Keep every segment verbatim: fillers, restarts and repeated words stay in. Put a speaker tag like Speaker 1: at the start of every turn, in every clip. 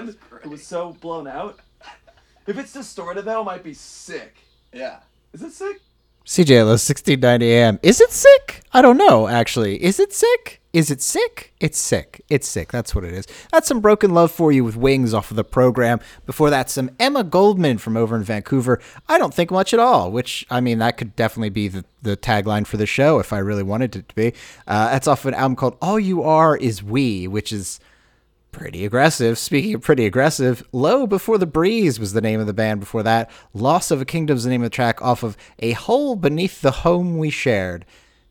Speaker 1: band. It was so blown out. If it's distorted, though, it might be sick.
Speaker 2: Yeah.
Speaker 1: Is it sick?
Speaker 3: C J L O sixteen ninety A M. Is it sick? I don't know, actually. Is it sick? Is it sick? It's sick. It's sick. That's what it is. That's some Broken Love for you with Wings off of the program. Before that, some Emma Goldman from over in Vancouver. I don't think much at all, which, I mean, that could definitely be the, the tagline for the show if I really wanted it to be. Uh, that's off of an album called All You Are Is We, which is pretty aggressive. Speaking of pretty aggressive, Low Before the Breeze was the name of the band before that. Loss of a Kingdom is the name of the track off of A Hole Beneath the Home We Shared.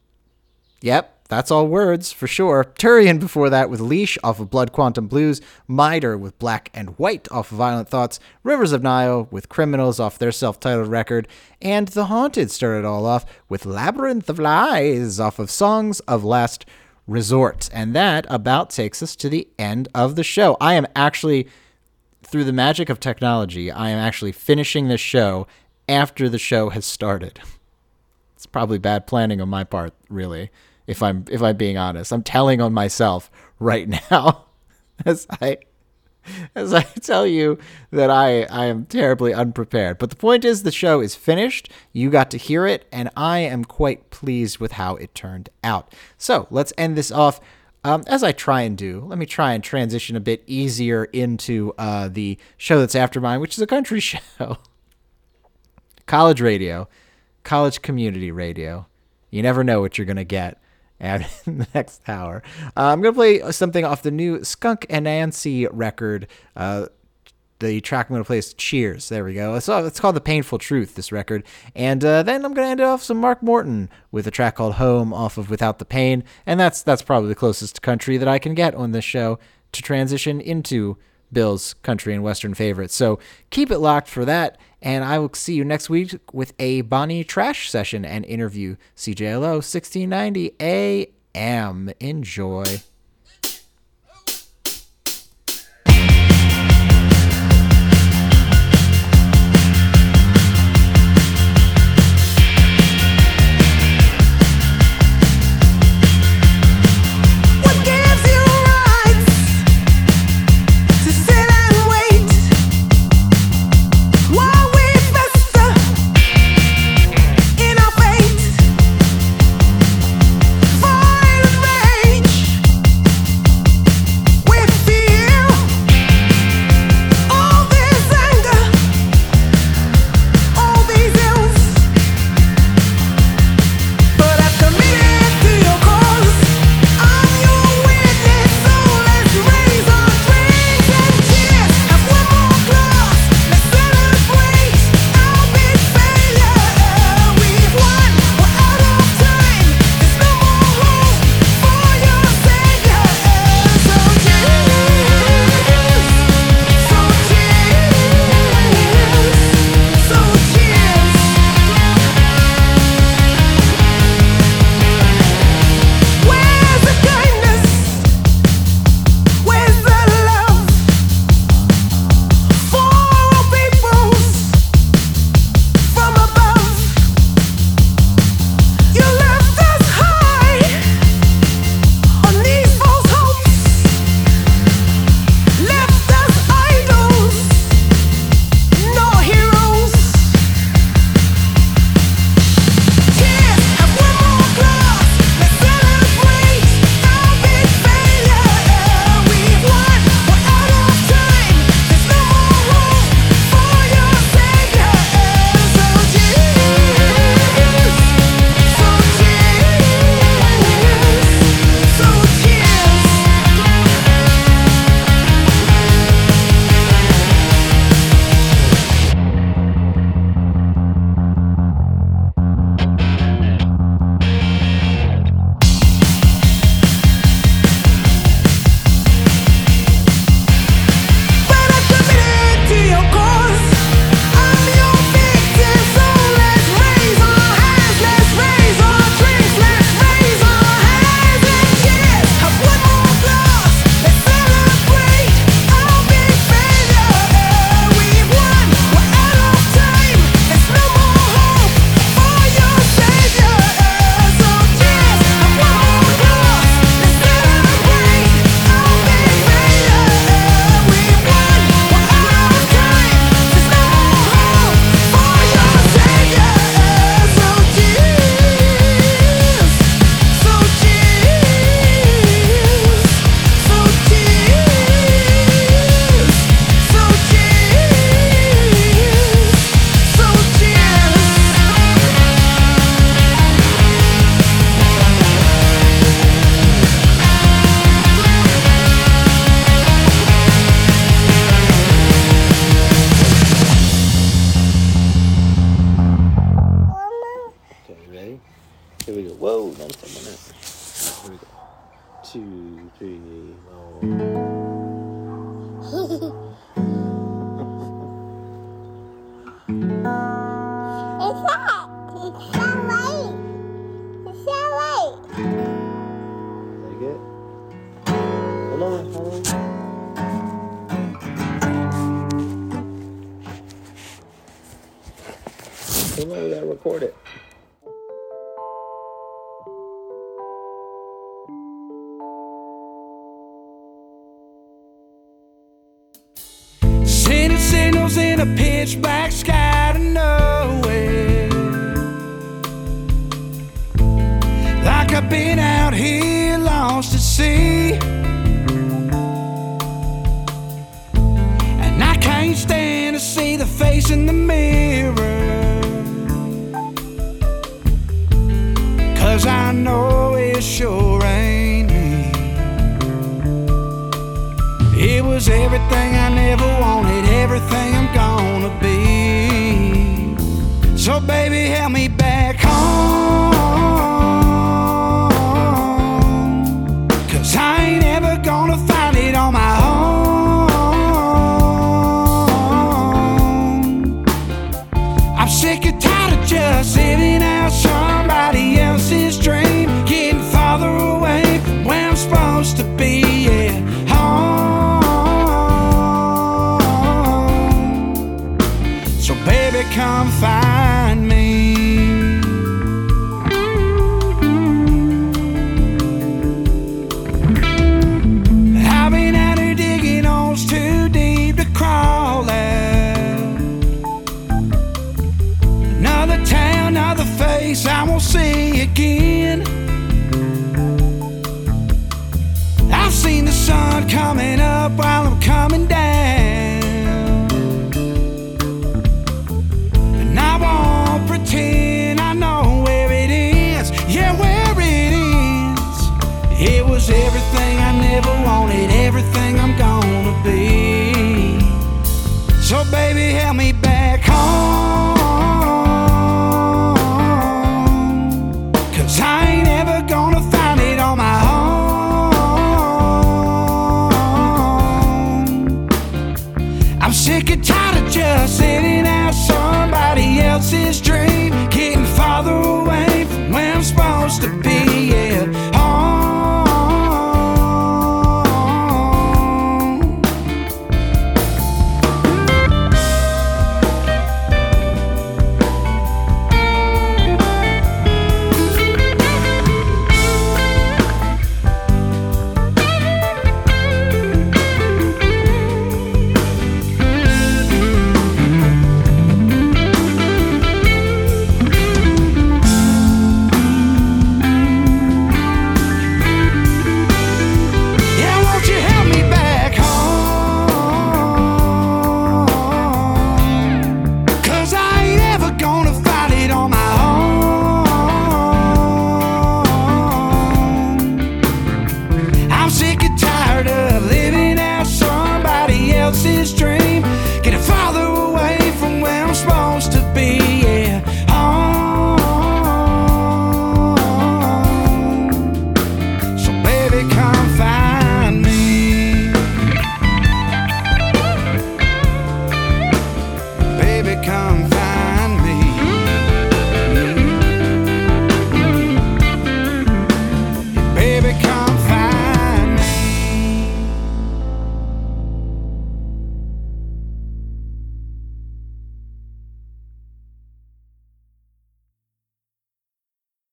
Speaker 3: Yep, that's all words for sure. Turian before that with Leash off of Blood Quantum Blues. Mitre with Black and White off of Violent Thoughts. Rivers of Nile with Criminals off their self-titled record. And The Haunted started all off with Labyrinth of Lies off of Songs of Last Resort. And that about takes us to the end of the show. I am actually, through the magic of technology, I am actually finishing this show after the show has started. It's probably bad planning on my part, really, if I'm if I'm being honest. I'm telling on myself right now as I as I tell you that I, I am terribly unprepared. But the point is, the show is finished. You got to hear it, and I am quite pleased with how it turned out. So let's end this off. Um, as I try and do, let me try and transition a bit easier into uh, the show that's after mine, which is a country show. College radio, college community radio. You never know what you're going to get and in the next hour. Uh, I'm going to play something off the new Skunk Anansie record. Uh, the track I'm going to play is Cheers. There we go. It's, it's called The Painful Truth, this record. And uh, then I'm going to end it off some Mark Morton with a track called Home off of Without the Pain. And that's that's probably the closest to country that I can get on this show to transition into Bill's country and western favorites. So keep it locked for that. And I will see you next week with a Bonnie Trash session and interview. C J L O sixteen ninety A M. Enjoy.
Speaker 4: Fire and rage.
Speaker 2: Whoa, don't step on that. Here we go. Two, three, four.
Speaker 4: It's hot. It's so late. It's so late.
Speaker 2: Like it? Hold on, hold on. Come on, we gotta record it.
Speaker 5: Sending signals in a pitch black sky to nowhere. Like I've been out here lost at sea, and I can't stand to see the face in the mirror, 'cause I know it sure ain't me. It was everything I never wanted, everything I'm gonna be. So baby, help me back home, 'cause I ain't ever gonna find it on my own. I'm sick and tired of just living out somebody else's dream, getting farther away from where I'm supposed to be, yeah, home. So baby, come find me. I've been out here digging holes too deep to crawl out. Another town, another face I won't see again. I've seen the sun coming up while I'm coming down, and I won't pretend I know where it is, yeah, where it is. It was everything I never wanted, everything I'm gonna be. So baby, help me back home, 'cause I ain't ever gonna find it on my own. I'm sick and tired of just living out somebody else's dream.